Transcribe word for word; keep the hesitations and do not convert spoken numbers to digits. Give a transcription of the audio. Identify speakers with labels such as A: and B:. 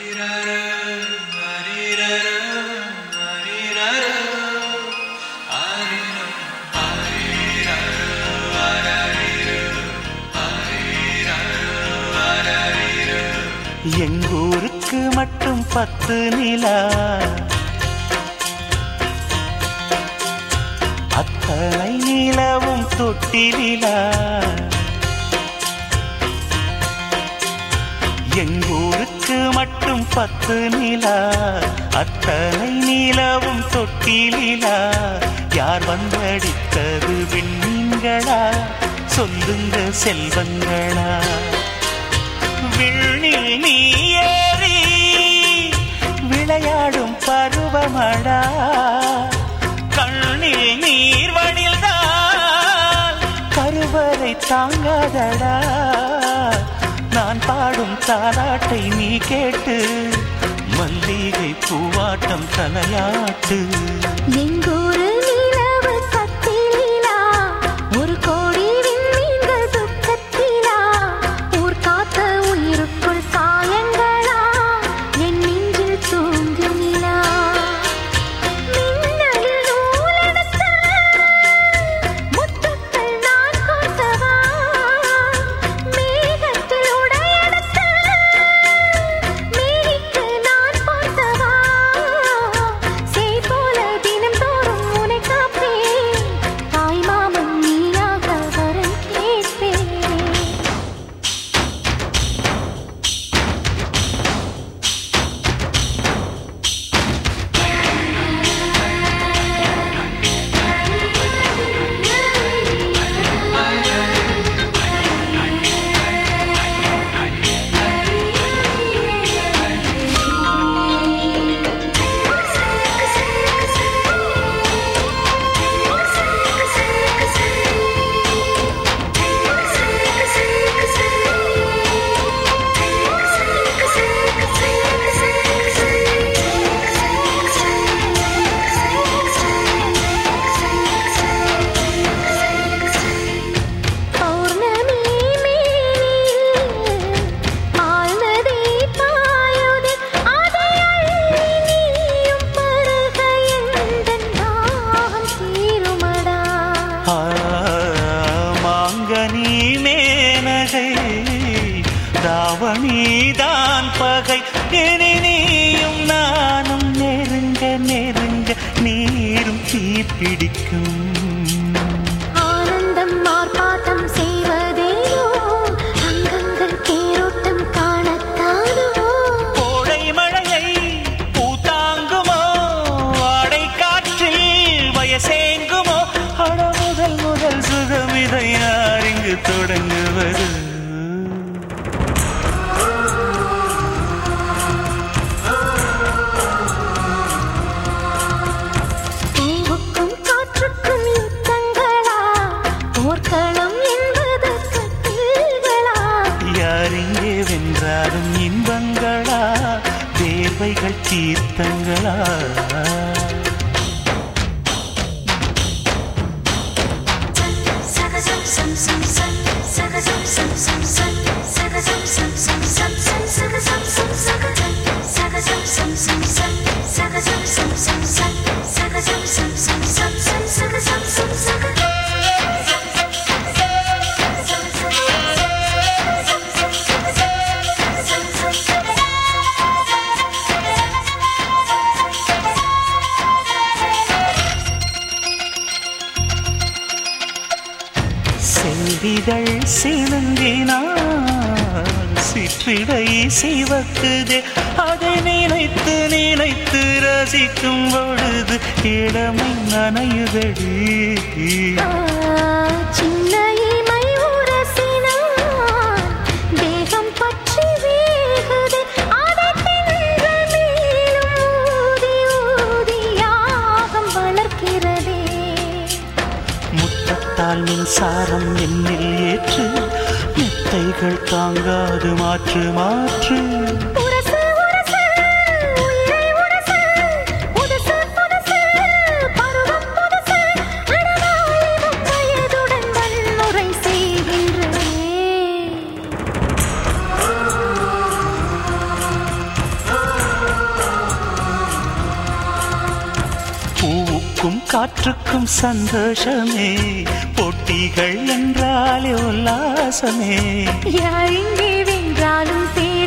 A: எங்கூருக்கு மட்டும் பத்து நிலா, அத்தனை நிலவும் தொட்டிலா. எங்கூருக்கு மட்டும் பத்து நிலா, அத்தனை நிலவும் தொட்டிலா. யார் வந்தடித்தது விண்மீன்களா, சொல்லுங்க செல்வங்களா. விண்ணில் நீ ஏறி விளையாடும் பருவமடா, கண்ணில் நீர் வடில்தான் கருவறை தாங்காதடா. நான் பாடும் தாலாட்டை நீ கேட்டு மல்லிகை பூவாட்டம் தலையாட்டு.
B: எங்கூரு நிலவு கத்திலா, ஒரு கோடி விண்மீன்கள் துக்கத்திலா. ஊர் காத்த உயிருக்குள் காயங்களா, என் நெஞ்சில் தூங்கு நிலா. மின்னலில் நூலெடுத்த முத்துக்கள் நான் கோர்த்தவா, மேகத்தில் உடையெடுத்த மேனிக்கு நான் போர்த்தவா. சேய் போல தினம்தோறும் உன்னை காப்பேன், தாய் மாமன் நீயாக வரம் கேட்பேன். பௌர்ணமி மேனியில் ஆழ்ந்ததே பாயுதே, அதை அள்ளி நீயும் பருக எந்தன் தாகம் தீருமடா.
A: ஆ, மாங்கனி மேனகை தாவணிதான் பகை, இனி நீயும் நானும் நெருங்க நெருங்க நீரும் தீ பிடிக்கும்.
B: ஆனந்தம் ஆர்ப்பாட்டம் செய்வதேனோ, அங்கங்கள் தேரோட்டம் காணத்தானோ.
A: கோடை மழையை பூத்தாங்குமோ, ஆடை காற்றில் வயசேங்குமோ. அட முதல் முதல் சுகம் இதை யார் இங்கு தொடங்குவது.
B: பூவுக்கும் காற்றுக்கும் யுத்தங்களா, போர்க்களம் என்பது கட்டில்களா.
A: யார் இங்கே வென்றாலும் இன்பங்களா, தேவைகள் தீர்த்தங்களா. செல்விகள் சிலுங்கினான் சிற்றிடை சிவக்குதே, அதை நினைத்து நினைத்து ரசிக்கும் பொழுது இளமை நனையுதடி.
B: ஆ, சின்ன இமை உரசினான் தேகம் பற்றி வேகுதே, அதை தின்று மேலும் ஊதி ஊதி யாகம் வளர்க்கிறதே.
A: முத்தத்தால் மின்சாரம் என்னில் ஏற்று, மெத்தைகள் தாங்காது மாற்று மாற்று.
B: உரசு உரசு உயிரை உரசு, புதுசு புதுசு பருவம் புதுசு. அடவாளிவும் வயதுடன் வன்முறை செய்கின்றே.
A: பூவுக்கும் காற்றுக்கும் சந்தோஷமே, போட்டிகள் என்றாலே உல்லாசமே.
B: யார் இங்கே வென்றாலும்